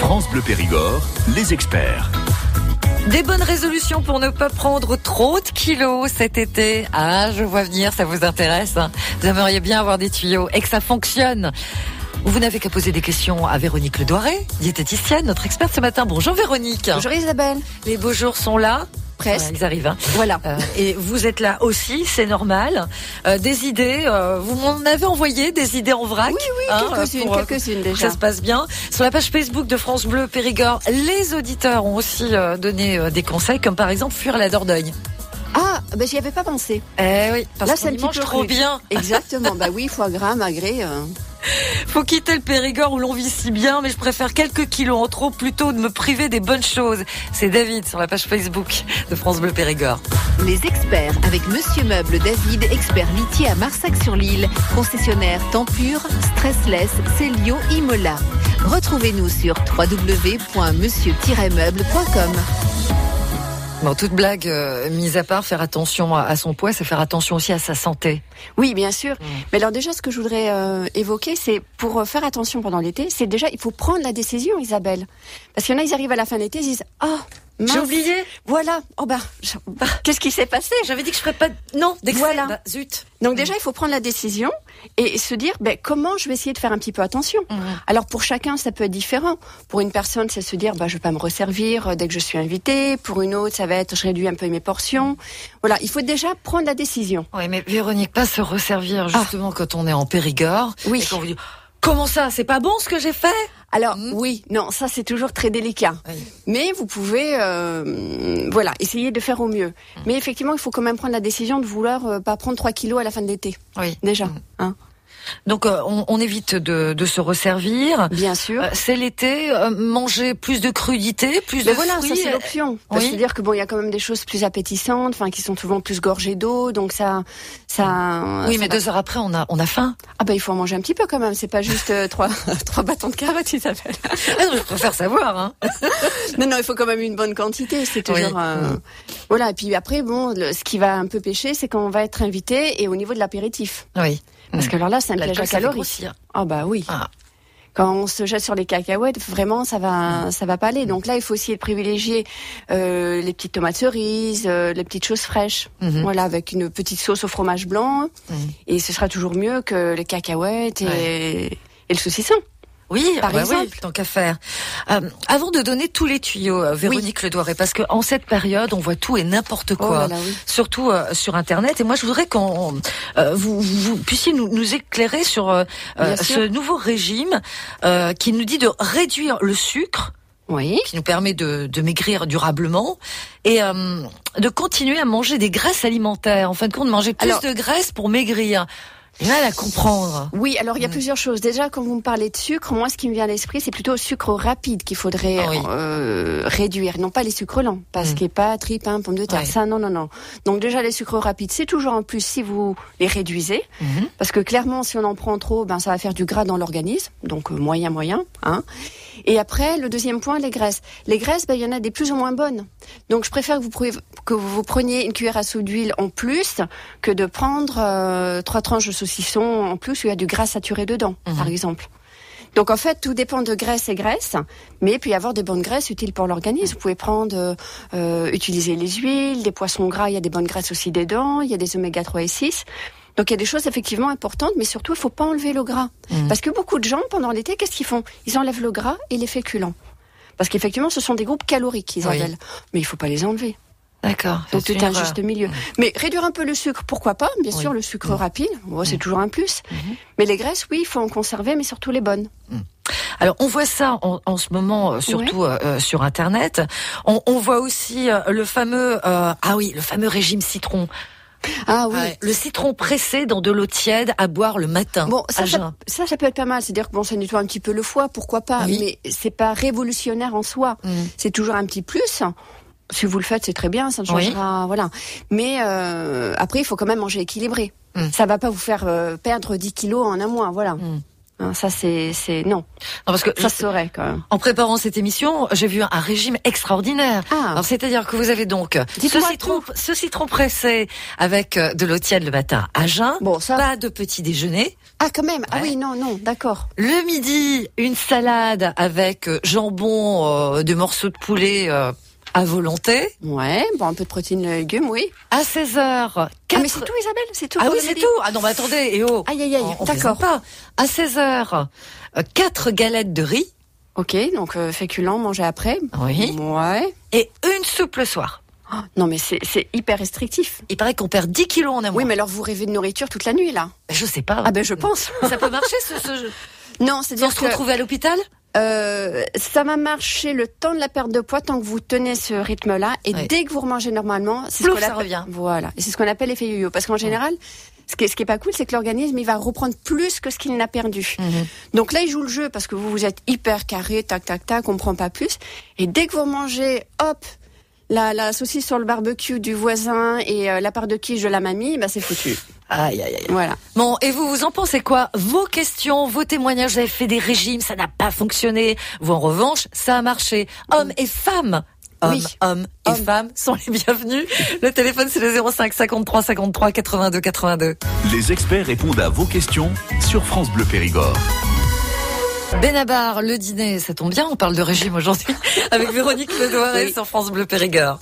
France Bleu Périgord, les experts. Des bonnes résolutions pour ne pas prendre trop de kilos cet été. Ah, je vois venir, ça vous intéresse, hein. Vous aimeriez bien avoir des tuyaux et que ça fonctionne. Vous n'avez qu'à poser des questions à Véronique Ledoiré, diététicienne, notre experte ce matin. Bonjour Véronique. Bonjour Isabelle. Les beaux jours sont là. Presque. Ils arrivent. Hein. Voilà. Et vous êtes là aussi, c'est normal. Des idées, vous m'en avez envoyé des idées en vrac. Oui, quelques-unes déjà. Ça se passe bien. Sur la page Facebook de France Bleu Périgord, les auditeurs ont aussi donné des conseils, comme par exemple fuir la Dordogne. Ah, j'y avais pas pensé. Oui, parce là, qu'on c'est un y petit mange peu trop rude. bien. Exactement. Oui, foie gras, magret. Faut quitter le Périgord où l'on vit si bien, mais je préfère quelques kilos en trop plutôt de me priver des bonnes choses. C'est David sur la page Facebook de France Bleu Périgord. Les experts avec Monsieur Meuble David, expert litier à Marsac-sur-l'Île, concessionnaire Tempur, Stressless, Célio, Imola. Retrouvez-nous sur www.monsieur-meuble.com. Bon, toute blague mise à part, faire attention à son poids, c'est faire attention aussi à sa santé. Oui, bien sûr. Mais alors déjà, ce que je voudrais évoquer, c'est pour faire attention pendant l'été, c'est déjà, il faut prendre la décision, Isabelle. Parce qu'il y en a, ils arrivent à la fin de l'été, ils disent « Ah, mince, j'ai oublié. Voilà. Qu'est-ce qui s'est passé ?» J'avais dit que je ferais pas... Non, d'excès. Voilà. Zut. Donc déjà, il faut prendre la décision et se dire comment je vais essayer de faire un petit peu attention. Alors pour chacun, ça peut être différent. Pour une personne, c'est se dire je vais pas me resservir dès que je suis invitée. Pour une autre, ça va être je réduis un peu mes portions. Voilà, il faut déjà prendre la décision. Oui, mais Véronique, pas se resservir justement quand on est en Périgord. Oui. Et qu'on vous dit comment ça, c'est pas bon ce que j'ai fait? Alors oui, non, ça c'est toujours très délicat. Oui. Mais vous pouvez, essayer de faire au mieux. Mais effectivement, il faut quand même prendre la décision de vouloir pas prendre 3 kilos à la fin de l'été. Oui. Déjà. Hein. Donc on évite de se resservir. Bien sûr. C'est l'été, manger plus de crudité, plus de fruits. Ça c'est l'option. Oui. C'est-à-dire que il y a quand même des choses plus appétissantes, qui sont souvent plus gorgées d'eau, donc ça. Oui, mais 2 heures après, on a faim. Il faut en manger un petit peu quand même. C'est pas juste 3 bâtons de carottes, Isabelle. Je préfère savoir. Hein. Non, il faut quand même une bonne quantité. C'est toujours. Voilà. Et puis après, ce qui va un peu pêcher, c'est quand on va être invité et au niveau de l'apéritif. Oui. Parce que alors là, c'est un piège à calories. Oui. Ah. Quand on se jette sur les cacahuètes, vraiment, ça va pas aller. Donc là, il faut essayer de privilégier les petites tomates cerises, les petites choses fraîches. Voilà, avec une petite sauce au fromage blanc. Et ce sera toujours mieux que les cacahuètes et le saucisson. Oui, par exemple. Oui, tant qu'à faire. Avant de donner tous les tuyaux, Véronique Ledoiré, parce que en cette période, on voit tout et n'importe quoi, surtout sur Internet. Et moi, je voudrais qu'on vous puissiez nous éclairer sur ce nouveau régime qui nous dit de réduire le sucre. Oui. Qui nous permet de maigrir durablement et de continuer à manger des graisses alimentaires. En fin de compte, manger plus de graisse pour maigrir. J'ai mal à comprendre. Oui, alors il y a plusieurs choses. Déjà, quand vous me parlez de sucre, moi, ce qui me vient à l'esprit, c'est plutôt le sucre rapide qu'il faudrait réduire, non pas les sucres lents, parce qu'il n'y a pas tripes, pommes de terre, ça, non. Donc déjà, les sucres rapides, c'est toujours un plus si vous les réduisez, parce que clairement, si on en prend trop, ça va faire du gras dans l'organisme, donc moyen. Hein. Et après, le deuxième point, les graisses. Les graisses, il y en a des plus ou moins bonnes. Donc je préfère que vous preniez une cuillère à soupe d'huile en plus que de prendre 3 tranches de saucisson en plus où il y a du gras saturé dedans, par exemple. Donc en fait, tout dépend de graisse et graisse, mais il peut y avoir des bonnes graisses utiles pour l'organisme. Vous pouvez utiliser les huiles, des poissons gras, il y a des bonnes graisses aussi dedans, il y a des oméga 3 et 6. Donc il y a des choses effectivement importantes, mais surtout il faut pas enlever le gras. Parce que beaucoup de gens, pendant l'été, qu'est-ce qu'ils font? Ils enlèvent le gras et les féculents. Parce qu'effectivement, ce sont des groupes caloriques, Isabelle. Mais il faut pas les enlever. D'accord. Donc tout est un juste milieu. Mais réduire un peu le sucre, pourquoi pas? Bien sûr, le sucre rapide, c'est toujours un plus. Mais les graisses, oui, il faut en conserver, mais surtout les bonnes. Alors on voit ça en ce moment, surtout sur Internet. On voit aussi le fameux régime citron. Ah oui. Le citron pressé dans de l'eau tiède à boire le matin. Bon, ça peut être pas mal. C'est-à-dire que ça nettoie un petit peu le foie, pourquoi pas. Mais c'est pas révolutionnaire en soi. C'est toujours un petit plus. Si vous le faites, c'est très bien, ça ne changera, voilà. Mais après, il faut quand même manger équilibré. Ça va pas vous faire perdre 10 kilos en un mois, voilà. Ça c'est non. Non, parce que ça se saurait quand même. En préparant cette émission, j'ai vu un régime extraordinaire. Alors c'est-à-dire que vous avez donc ce citron pressé avec de l'eau tiède le matin à jeun. Bon, ça... Pas de petit déjeuner. Ah quand même. Ah oui, non, d'accord. Le midi, une salade avec jambon, de morceaux de poulet à volonté. Ouais, bon, un peu de protéines, légumes, oui. À 16h. Mais c'est tout, Isabelle, c'est tout. Ah oui, c'est tout. Ah non, mais attendez, Aïe, d'accord. Pas. À 16h, 4 galettes de riz. Ok, donc féculents, manger après. Oui. Ouais. Et une soupe le soir. Oh, non, mais c'est hyper restrictif. Il paraît qu'on perd 10 kilos en un mois. Oui, mais alors vous rêvez de nourriture toute la nuit, là? Je sais pas. Ah ben, je pense. Ça peut marcher, ce jeu? Non, c'est-à-dire sans se retrouver à l'hôpital? Ça va marcher le temps de la perte de poids tant que vous tenez ce rythme-là. Et dès que vous remangez normalement, c'est ce qu'on appelle, revient. Voilà. Et c'est ce qu'on appelle l'effet yo-yo. Parce qu'en général, ce qui est pas cool, c'est que l'organisme, il va reprendre plus que ce qu'il n'a perdu. Donc là, il joue le jeu parce que vous êtes hyper carré, tac, on prend pas plus. Et dès que vous remangez, hop, la saucisse sur le barbecue du voisin et la part de quiche de la mamie, c'est foutu. Aïe. Voilà. Bon, et vous en pensez quoi? Vos questions, vos témoignages, vous avez fait des régimes, ça n'a pas fonctionné. Vous, en revanche, ça a marché. Hommes et femmes. Hommes et femmes sont les bienvenus. Le téléphone, c'est le 05 53 53 82 82. Les experts répondent à vos questions sur France Bleu Périgord. Benabar, le dîner, ça tombe bien, on parle de régime aujourd'hui avec Véronique Ledoiré sur France Bleu Périgord.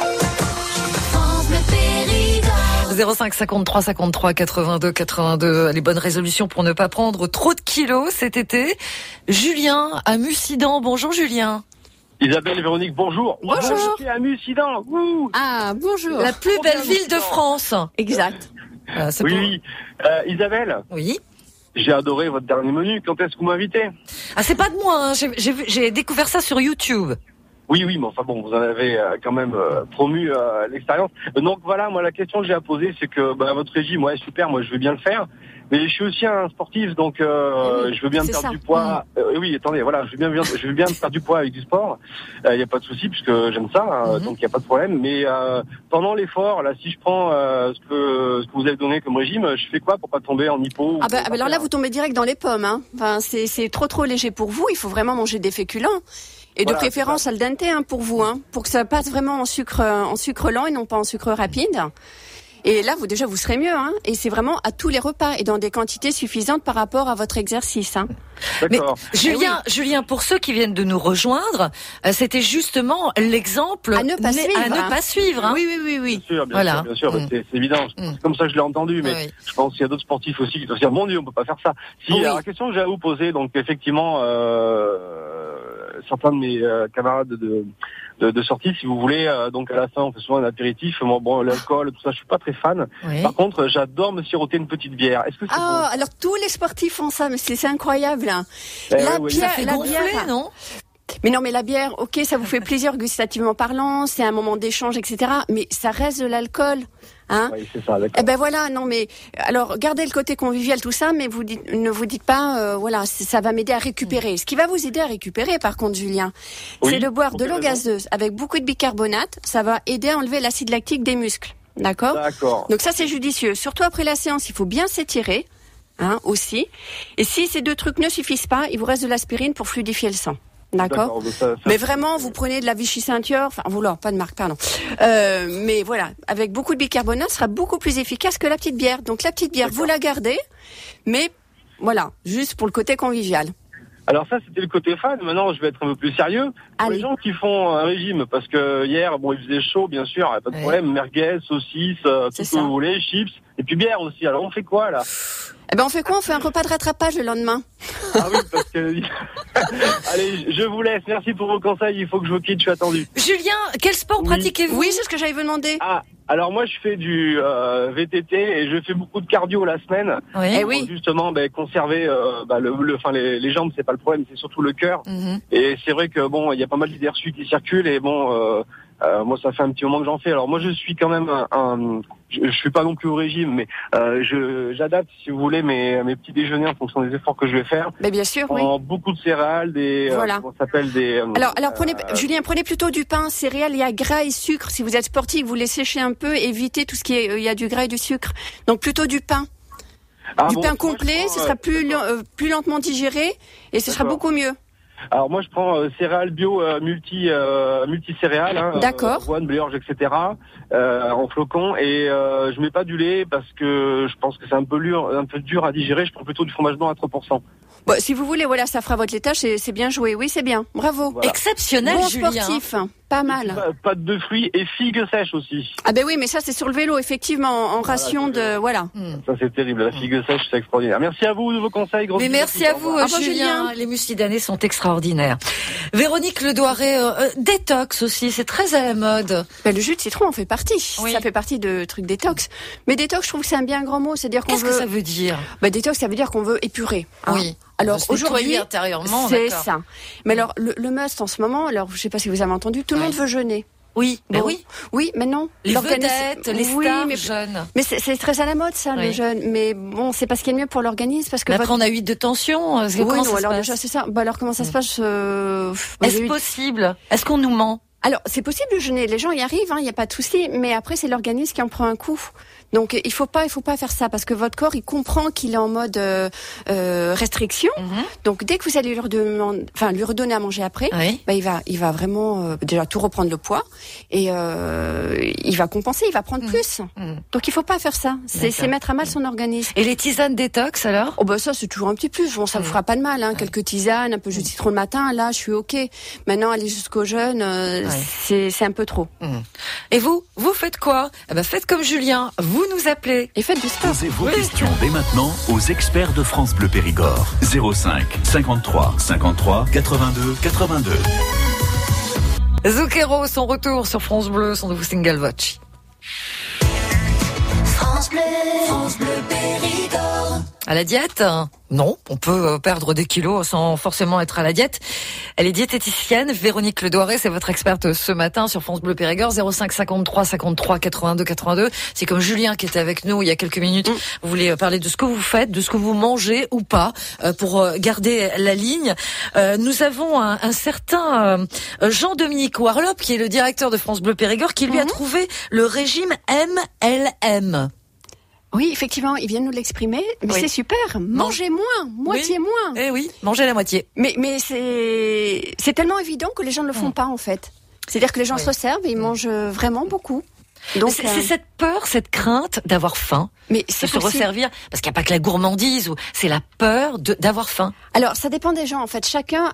05 53 53 82 82. Les bonnes résolutions pour ne pas prendre trop de kilos cet été. Julien à Mussidan. Bonjour Julien. Isabelle et Véronique, bonjour. Bonjour. Je suis à Mussidan. Ah, bonjour. La plus belle ville de France. Exact. Oui. Isabelle. Oui. J'ai adoré votre dernier menu. Quand est-ce que vous m'invitez? Ah, c'est pas de moi, hein. J'ai découvert ça sur YouTube. Oui, mais enfin bon, vous en avez quand même promu l'expérience. Donc voilà, moi la question que j'ai à poser, c'est que votre régime, ouais, super, moi je veux bien le faire, mais je suis aussi un sportif, donc je veux bien me perdre du poids. Oui, attendez, voilà, je veux bien me perdre du poids avec du sport. Il y a pas de souci puisque j'aime ça, donc il y a pas de problème. Mais pendant l'effort, là, si je prends ce que vous avez donné comme régime, je fais quoi pour pas tomber en hypo? Alors là, vous tombez direct dans les pommes. Hein. Enfin, c'est trop léger pour vous. Il faut vraiment manger des féculents. Et de préférence al dente pour vous, pour que ça passe vraiment en sucre lent et non pas en sucre rapide. Et là, vous serez mieux, et c'est vraiment à tous les repas et dans des quantités suffisantes par rapport à votre exercice. D'accord. Mais Julien, pour ceux qui viennent de nous rejoindre, c'était justement l'exemple à ne pas suivre. Oui. Bien sûr, c'est évident. C'est comme ça que je l'ai entendu, mais je pense qu'il y a d'autres sportifs aussi qui doivent dire, mon Dieu, on peut pas faire ça. Alors, la question que j'ai à vous poser, donc effectivement, certains de mes camarades de sortie, si vous voulez, donc à la fin on fait souvent un apéritif. Moi, l'alcool, tout ça, je suis pas très fan. Par contre, j'adore me siroter une petite bière. Est-ce que c'est bon? Alors tous les sportifs font ça, mais c'est incroyable. La bière, non? Mais non, mais la bière, ok, ça vous fait plaisir gustativement parlant, c'est un moment d'échange, etc. Mais ça reste de l'alcool, Oui, c'est ça, d'accord. Voilà, non, mais alors gardez le côté convivial, tout ça, mais ne vous dites pas, ça va m'aider à récupérer. Ce qui va vous aider à récupérer, par contre, Julien, c'est de boire de l'eau gazeuse avec beaucoup de bicarbonate. Ça va aider à enlever l'acide lactique des muscles, d'accord? Donc ça, c'est judicieux. Surtout après la séance, il faut bien s'étirer, aussi. Et si ces deux trucs ne suffisent pas, il vous reste de l'aspirine pour fluidifier le sang. D'accord. Mais vraiment, vous prenez de la Vichy Ceinture, pas de marque, pardon. Mais voilà, avec beaucoup de bicarbonate, ce sera beaucoup plus efficace que la petite bière. Donc la petite bière, vous la gardez, mais voilà, juste pour le côté convivial. Alors ça, c'était le côté fan. Maintenant, je vais être un peu plus sérieux. Pour les gens qui font un régime, parce que hier, il faisait chaud, bien sûr, pas de problème, merguez, saucisses, tout ce que vous voulez, chips, et puis bière aussi. Alors on fait quoi là? On fait quoi? On fait un repas de rattrapage le lendemain. Ah oui, parce que... Allez, je vous laisse. Merci pour vos conseils. Il faut que je vous quitte, je suis attendu. Julien, quel sport pratiquez-vous? Oui, c'est ce que j'allais vous demander. Alors moi, je fais du VTT et je fais beaucoup de cardio la semaine. Pour justement conserver les jambes, c'est pas le problème, c'est surtout le cœur. Et c'est vrai que il y a pas mal d'idées reçues qui circulent et moi, ça fait un petit moment que j'en fais. Alors moi, je suis quand même je suis pas non plus au régime, mais j'adapte, si vous voulez, mes petits déjeuners en fonction des efforts que je vais faire. Mais bien sûr, oui. Beaucoup de céréales, comment ça s'appelle des. Alors Julien, prenez plutôt du pain, céréales. Il y a gras et sucre. Si vous êtes sportif, vous les séchez un peu, évitez tout ce qui est, il y a du gras et du sucre. Donc plutôt du pain. Du pain complet, ce sera plus lentement digéré et ce sera beaucoup mieux. Alors moi je prends céréales bio multi-céréales, d'accord. Avoine, blé orge, etc. En flocons et je mets pas du lait parce que je pense que c'est un peu dur à digérer. Je prends plutôt du fromage blanc à 3%. Bon, si vous voulez, voilà, ça fera votre laitage, c'est bien joué. Oui, c'est bien. Bravo. Voilà. Exceptionnel, bon Julien. Sportif, pas mal. Pâte de fruits et figues sèches aussi. Ah ben oui, mais ça c'est sur le vélo, effectivement, en ration de voilà. Ça c'est terrible, la figue sèche, c'est extraordinaire. Merci à vous de vos conseils. Mais merci à vous, Julien. Les muesli d'année sont extraordinaires. Véronique Ledoiré, détox aussi, c'est très à la mode. Ben, le jus de citron en fait partie. Oui. Ça fait partie de trucs détox. Mais détox, je trouve que c'est un bien grand mot, c'est-à-dire qu'on Qu'est-ce que ça veut dire? Ben, détox, ça veut dire qu'on veut épurer. Oui. Alors aujourd'hui, intérieurement, c'est ça. Mais alors le must en ce moment, alors je sais pas si vous avez entendu, tout le monde veut jeûner. Oui, bon, oui. Oui, mais non. Les vedettes, les stars jeûnent. Mais c'est très à la mode ça, le jeûne. Mais bon, c'est pas ce qui est le mieux pour l'organisme parce que. Mais après on a 8 de tension. Oui, non, alors déjà c'est ça. Bah alors comment ça se passe Est-ce possible? Est-ce qu'on nous ment? Alors c'est possible de jeûner. Les gens y arrivent, il y a pas de souci. Mais après c'est l'organisme qui en prend un coup. Donc il faut pas faire ça parce que votre corps il comprend qu'il est en mode restriction. Donc dès que vous allez lui redonner à manger après, bah, il va vraiment déjà tout reprendre le poids et il va compenser, il va prendre plus. Donc il faut pas faire ça. C'est mettre à mal son organisme. Et les tisanes détox alors? Oh bah ça c'est toujours un petit plus. Bon ça vous fera pas de mal. Quelques tisanes, un peu de jus de citron le matin. Là je suis ok. Maintenant aller jusqu'au jeûne, c'est un peu trop. Et vous faites quoi? Eh ben faites comme Julien. Vous nous appelez et faites du sport. Posez vos questions dès maintenant aux experts de France Bleu Périgord. 05 53 53 82 82. Zucchero, son retour sur France Bleu, son nouveau single Voci. France Bleu Périgord. À la diète? Non, on peut perdre des kilos sans forcément être à la diète. Elle est diététicienne, Véronique Ledoiré, c'est votre experte ce matin sur France Bleu Périgord, 05 53 53 82 82. C'est comme Julien qui était avec nous il y a quelques minutes. Vous voulez parler de ce que vous faites, de ce que vous mangez ou pas, pour garder la ligne. Nous avons un certain Jean-Dominique Warlop, qui est le directeur de France Bleu Périgord, qui lui a trouvé le régime MLM. Oui, effectivement, ils viennent nous l'exprimer, mais c'est super. Mangez moins, moitié moins. Eh oui, mangez la moitié. Mais c'est tellement évident que les gens ne le font pas en fait. C'est-à-dire que les gens se resservent et ils mangent vraiment beaucoup. Donc c'est cette peur, cette crainte d'avoir faim, mais de se resservir, parce qu'il n'y a pas que la gourmandise, c'est la peur d'avoir faim. Alors ça dépend des gens en fait. Chacun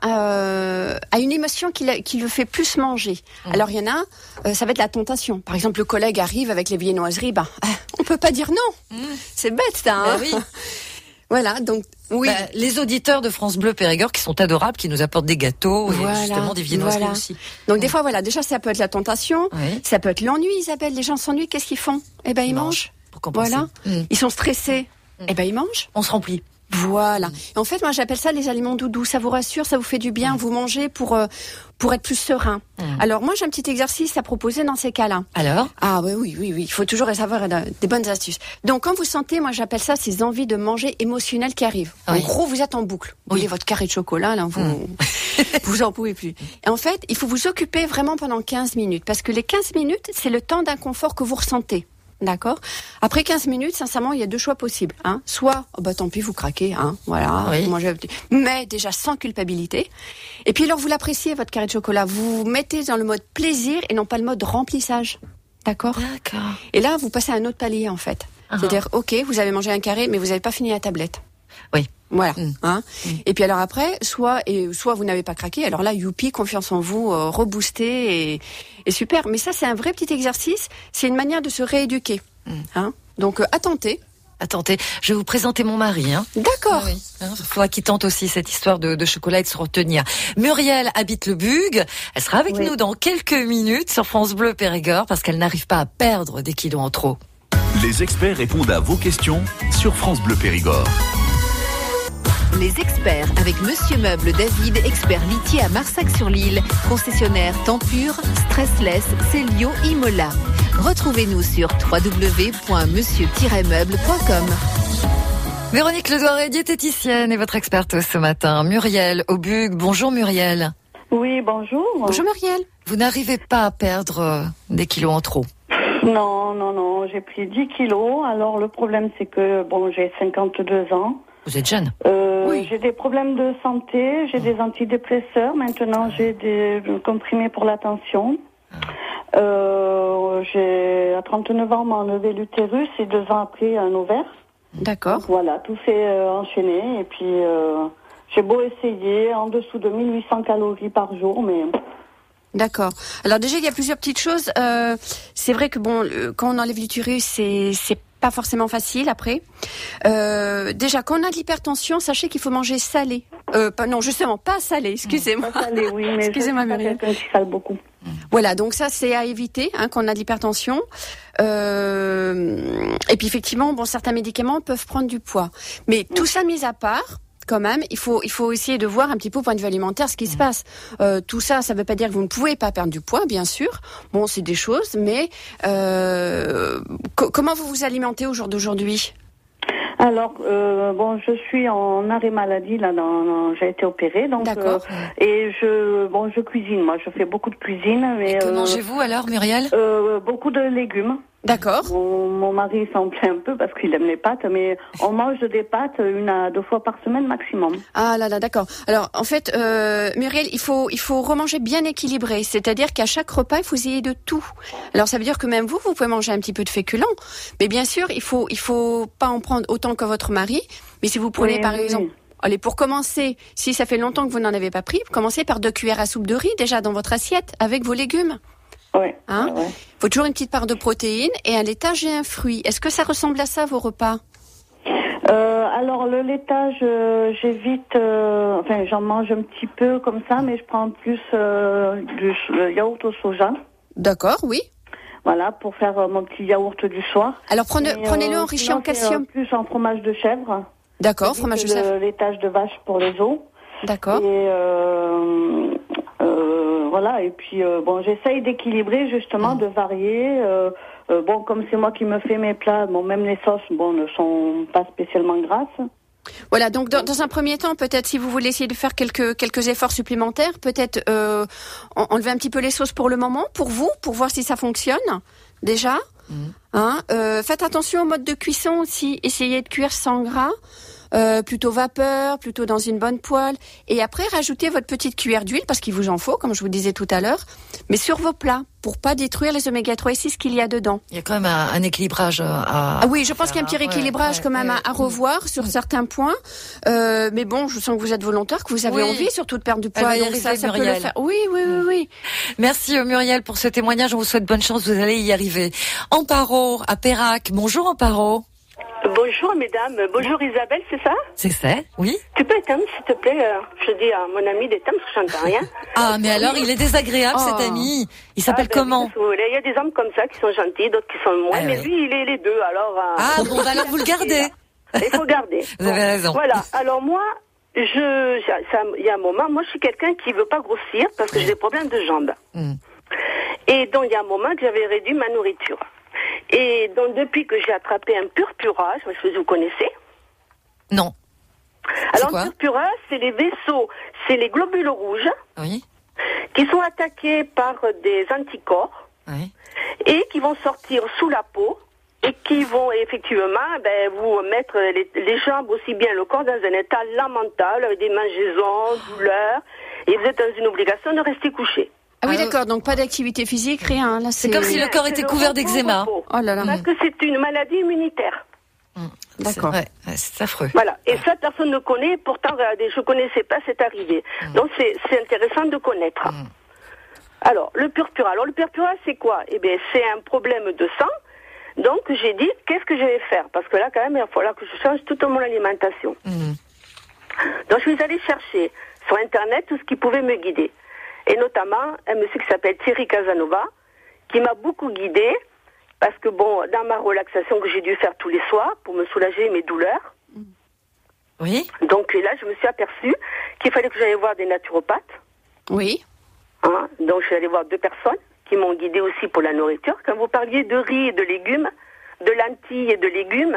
a une émotion qui le fait plus manger. Alors il y en a, ça va être la tentation. Par exemple, le collègue arrive avec les viennoiseries, on peut pas dire non. C'est bête ça. Hein oui. Voilà, donc oui. Les auditeurs de France Bleu Périgord qui sont adorables, qui nous apportent des gâteaux et justement des viennoiseries aussi. Donc des fois, déjà ça peut être la tentation, ça peut être l'ennui, Isabelle. Les gens s'ennuient, qu'est-ce qu'ils font? Eh ben ils mangent. Pour compenser. Voilà. Ils sont stressés. Eh ben ils mangent. On se remplit. Voilà. Et en fait, moi, j'appelle ça les aliments doudous. Ça vous rassure, ça vous fait du bien. Vous mangez pour être plus serein. Alors, moi, j'ai un petit exercice à proposer dans ces cas-là. Alors? Ah, oui. Il faut toujours savoir des bonnes astuces. Donc, quand vous sentez, moi, j'appelle ça ces envies de manger émotionnelles qui arrivent. En gros, vous êtes en boucle. Vous voulez votre carré de chocolat, là, vous en pouvez plus. Et en fait, il faut vous occuper vraiment pendant 15 minutes. Parce que les 15 minutes, c'est le temps d'inconfort que vous ressentez. D'accord. Après 15 minutes, sincèrement, il y a deux choix possibles. Soit, tant pis, vous craquez, voilà, vous mangez, mais déjà sans culpabilité. Et puis alors, vous l'appréciez, votre carré de chocolat. Vous vous mettez dans le mode plaisir et non pas le mode remplissage. D'accord. Et là, vous passez à un autre palier, en fait. C'est-à-dire, ok, vous avez mangé un carré, mais vous n'avez pas fini la tablette. Oui. Voilà. Et puis alors après, soit vous n'avez pas craqué, alors là, youpi, confiance en vous, reboosté et super. Mais ça, c'est un vrai petit exercice. C'est une manière de se rééduquer. Donc, à tenter. Je vais vous présenter mon mari. D'accord. Il faudra qu'il tente aussi cette histoire de chocolat et de se retenir. Muriel habite le Bug. Elle sera avec nous dans quelques minutes sur France Bleu Périgord parce qu'elle n'arrive pas à perdre des kilos en trop. Les experts répondent à vos questions sur France Bleu Périgord. Les experts avec Monsieur Meuble David, expert litier à Marsac-sur-l'Île, concessionnaire Tempur, Stressless, Célio, Imola. Retrouvez-nous sur www.monsieur-meuble.com. Véronique Ledoiré, diététicienne, et votre experte ce matin. Muriel au Bug. Bonjour Muriel. Oui, bonjour. Bonjour Muriel. Vous n'arrivez pas à perdre des kilos en trop? Non, j'ai pris 10 kilos. Alors le problème c'est que j'ai 52 ans. Vous êtes jeune. Oui. J'ai des problèmes de santé, j'ai des antidépresseurs. Maintenant j'ai des comprimés pour la tension. À 39 ans on m'a enlevé l'utérus et 2 ans après un ovaire. D'accord. Donc, voilà, tout s'est enchaîné et puis j'ai beau essayer en dessous de 1800 calories par jour, mais... D'accord. Alors déjà, il y a plusieurs petites choses. C'est vrai que quand on enlève l'utérus, c'est pas forcément facile après. Déjà, quand on a de l'hypertension, sachez qu'il faut manger salé. Justement, pas salé, excusez-moi. Pas salé, oui, mais excusez-moi, Muriel. Quelqu'un qui sale beaucoup. Voilà, donc ça c'est à éviter quand on a de l'hypertension. Et puis effectivement, certains médicaments peuvent prendre du poids. Mais tout ça mis à part, quand même, il faut essayer de voir un petit peu au point de vue alimentaire ce qui se passe. Tout ça ne veut pas dire que vous ne pouvez pas perdre du poids, bien sûr. Bon, c'est des choses, mais comment vous vous alimentez au jour d'aujourd'hui ? Alors, je suis en arrêt maladie, là, j'ai été opérée, donc, et je cuisine, moi, je fais beaucoup de cuisine, mais... Que mangez-vous alors, Muriel ? Beaucoup de légumes. D'accord. Mon mari s'en plaît un peu parce qu'il aime les pâtes, mais on mange des pâtes 1 à 2 fois par semaine maximum. Ah là, d'accord. Alors, en fait, Muriel, il faut remanger bien équilibré. C'est-à-dire qu'à chaque repas, il faut essayer de tout. Alors, ça veut dire que même vous pouvez manger un petit peu de féculents. Mais bien sûr, il faut pas en prendre autant que votre mari. Mais si vous prenez, par exemple... Allez, pour commencer, si ça fait longtemps que vous n'en avez pas pris, commencez par 2 cuillères à soupe de riz, déjà dans votre assiette, avec vos légumes. Ouais. Faut toujours une petite part de protéines et un laitage et un fruit. Est-ce que ça ressemble à ça, vos repas ? Alors, le laitage, j'évite... j'en mange un petit peu comme ça, mais je prends plus du yaourt au soja. D'accord, oui. Voilà, pour faire mon petit yaourt du soir. Alors, prenez-le enrichi en calcium. Plus en fromage de chèvre. D'accord, fromage de chèvre. Le laitage de vache pour les os. D'accord. Et... voilà, et puis j'essaye d'équilibrer justement, de varier. Comme c'est moi qui me fais mes plats, même les sauces, ne sont pas spécialement grasses. Voilà, donc dans un premier temps, peut-être si vous voulez essayer de faire quelques efforts supplémentaires, peut-être enlever un petit peu les sauces pour le moment, pour vous, pour voir si ça fonctionne déjà. Faites attention au mode de cuisson aussi, essayez de cuire sans gras. Plutôt vapeur, plutôt dans une bonne poêle. Et après, rajoutez votre petite cuillère d'huile, parce qu'il vous en faut, comme je vous disais tout à l'heure, mais sur vos plats, pour pas détruire les oméga 3 et 6 qu'il y a dedans. Il y a quand même un équilibrage à... Ah oui, je pense qu'il y a un petit rééquilibrage quand même à revoir sur certains points. Mais je sens que vous êtes volontaire, que vous avez envie surtout de perdre du poids. Donc ça peut le faire. Oui. Merci Muriel pour ce témoignage. On vous souhaite bonne chance, vous allez y arriver. Amparo, à Pérac. Bonjour Amparo. Bonjour mesdames, bonjour Isabelle, c'est ça ? C'est ça, oui. Tu peux éteindre s'il te plaît, je dis à mon ami d'éteindre parce que je n'entends rien. Ah mais alors il est désagréable cet ami, il s'appelle comment ? Il y a des hommes comme ça qui sont gentils, d'autres qui sont moins, mais lui il est les deux alors... alors vous le gardez. Il faut garder. Vous avez raison. Voilà, alors moi, il y a un moment, moi je suis quelqu'un qui veut pas grossir parce que j'ai des problèmes de jambes. Et donc il y a un moment que j'avais réduit ma nourriture. Et donc, depuis que j'ai attrapé un purpura, je ne sais pas si vous connaissez. Non. Alors, le purpura, c'est les vaisseaux, c'est les globules rouges qui sont attaqués par des anticorps et qui vont sortir sous la peau et qui vont effectivement vous mettre les jambes, aussi bien le corps, dans un état lamentable, avec des mangeaisons, douleurs, et vous êtes dans une obligation de rester couché. Ah oui, d'accord, donc pas d'activité physique, rien. Là, c'est comme si le corps était couvert d'eczéma. Oh là là. Parce que c'est une maladie immunitaire. D'accord. C'est affreux. Voilà. Et ça, personne ne connaît. Pourtant, je ne connaissais pas, c'est arrivé. Donc, c'est intéressant de connaître. Alors, le purpura. Alors, le purpura, c'est quoi ? Eh bien, c'est un problème de sang. Donc, j'ai dit, qu'est-ce que je vais faire ? Parce que là, quand même, il va falloir que je change toute mon alimentation. Donc, je suis allée chercher sur Internet tout ce qui pouvait me guider. Et notamment, un monsieur qui s'appelle Thierry Casanova, qui m'a beaucoup guidée, parce que dans ma relaxation que j'ai dû faire tous les soirs, pour me soulager mes douleurs. Oui. Donc là, je me suis aperçue qu'il fallait que j'aille voir des naturopathes. Oui. Donc je suis allée voir 2 personnes qui m'ont guidée aussi pour la nourriture. Quand vous parliez de riz et de légumes, de lentilles et de légumes,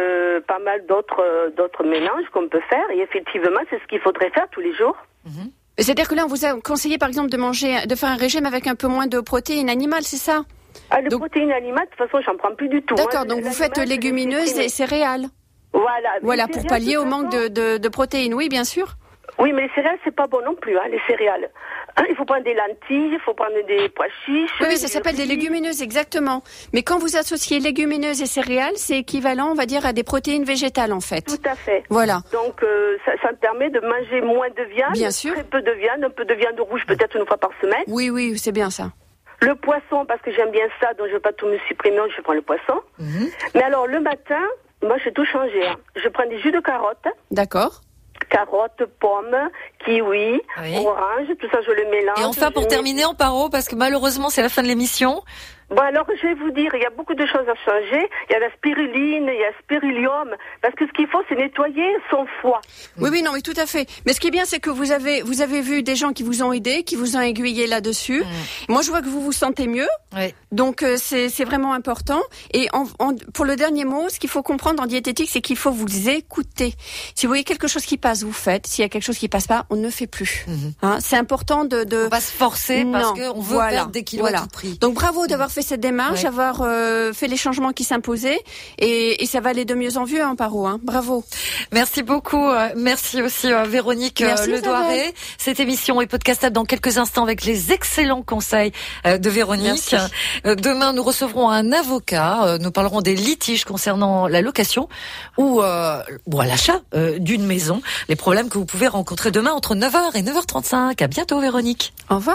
pas mal d'autres mélanges qu'on peut faire. Et effectivement, c'est ce qu'il faudrait faire tous les jours. C'est-à-dire que là, on vous a conseillé, par exemple, de faire un régime avec un peu moins de protéines animales, c'est ça? De protéines animales, de toute façon, j'en prends plus du tout. D'accord, donc vous faites légumineuses et céréales. Voilà, pour pallier au manque de protéines, oui, bien sûr. Oui, mais les céréales, c'est pas bon non plus, les céréales. Il faut prendre des lentilles, il faut prendre des pois chiches. Oui, ça s'appelle des légumineuses, exactement. Mais quand vous associez légumineuses et céréales, c'est équivalent, on va dire, à des protéines végétales, en fait. Tout à fait. Voilà. Donc, ça me permet de manger moins de viande. Bien sûr. Très peu de viande, un peu de viande rouge, peut-être une fois par semaine. Oui, c'est bien ça. Le poisson, parce que j'aime bien ça, donc je ne veux pas tout me supprimer, je prends le poisson. Mais alors, le matin, moi, j'ai tout changé. Je prends des jus de carottes. D'accord. Carottes, pommes, kiwi, orange, tout ça je le mélange. Et enfin pour terminer en paro, parce que malheureusement c'est la fin de l'émission. Bon alors je vais vous dire, il y a beaucoup de choses à changer. Il y a la spiruline, il y a le spirulium, parce que ce qu'il faut c'est nettoyer son foie. Oui, non mais tout à fait. Mais ce qui est bien c'est que vous avez vu des gens qui vous ont aidé, qui vous ont aiguillé là-dessus. Moi je vois que vous vous sentez mieux. Oui. Donc c'est vraiment important. Et pour le dernier mot, ce qu'il faut comprendre en diététique, c'est qu'il faut vous écouter. Si vous voyez quelque chose qui passe, vous faites. S'il y a quelque chose qui passe pas, on ne fait plus. C'est important de. On va se forcer parce qu'on veut perdre des kilos à tout prix. Donc bravo d'avoir fait cette démarche, avoir fait les changements qui s'imposaient, et ça va aller de mieux en mieux, Paro. Bravo. Merci beaucoup. Merci aussi Véronique Ledoiré. Cette émission est podcastable dans quelques instants avec les excellents conseils de Véronique. Merci. Demain, nous recevrons un avocat. Nous parlerons des litiges concernant la location ou à l'achat d'une maison. Les problèmes que vous pouvez rencontrer demain entre 9h et 9h35. À bientôt, Véronique. Au revoir.